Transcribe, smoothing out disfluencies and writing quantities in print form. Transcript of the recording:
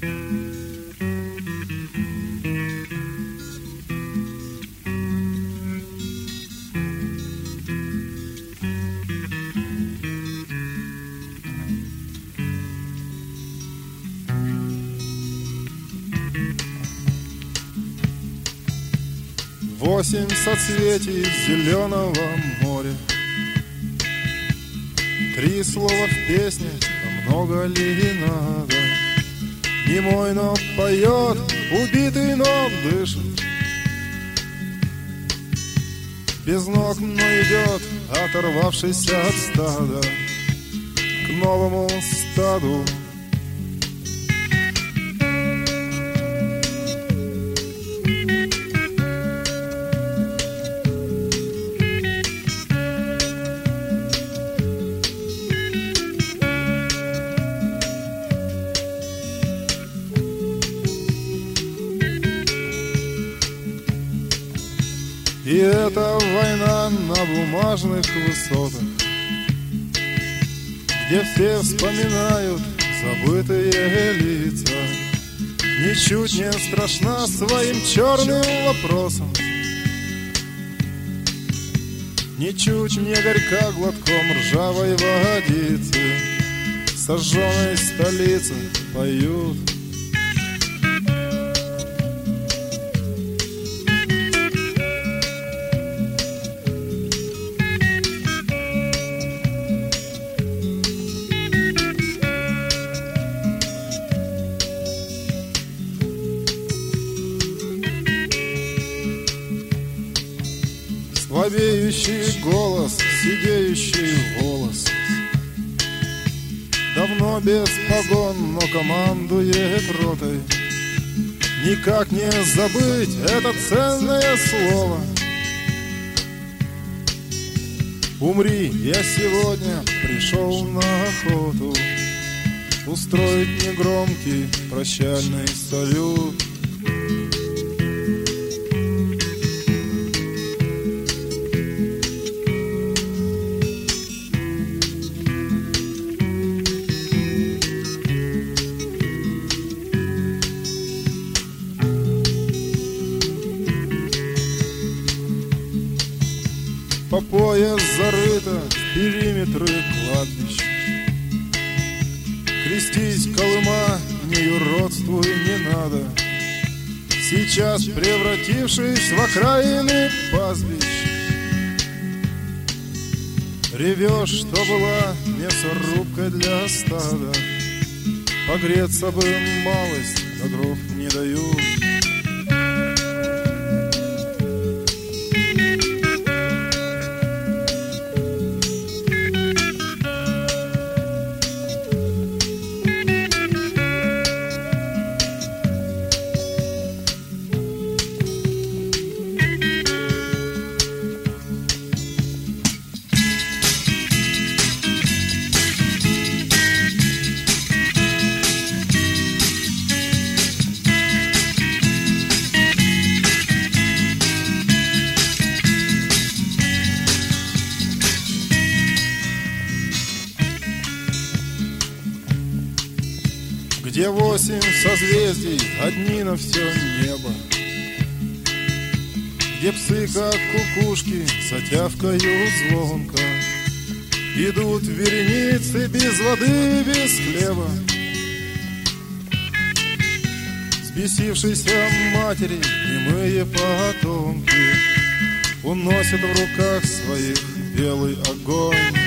8 соцветий зеленого моря, 3 слова в песне, а много ли надо? Немой, но поет, убитый, но дышит, без ног, но идет, оторвавшись от стада, к новому стаду. И это война на бумажных высотах, где все вспоминают забытые лица. Ничуть не страшна своим черным вопросом, ничуть не горька глотком ржавой водицы. Сожженной столицы поют. Слабеющий голос, сидеющий волос, давно без погон, но командует ротой. Никак не забыть это ценное слово. Умри, я сегодня пришел на охоту устроить негромкий прощальный салют. По пояс зарыто в периметры кладбищ. Крестись, Колыма, не юродствуй, не надо, сейчас превратившись в окраины пастбищ. Ревешь, что была мясорубкой для стада, погреться бы малость, но дров не дают. Где 8 созвездий, одни на все небо, где псы, как кукушки, затявкают звонко, идут вереницы без воды, без хлеба. Взбесившиеся матери, немые потомки, уносят в руках своих белый огонь.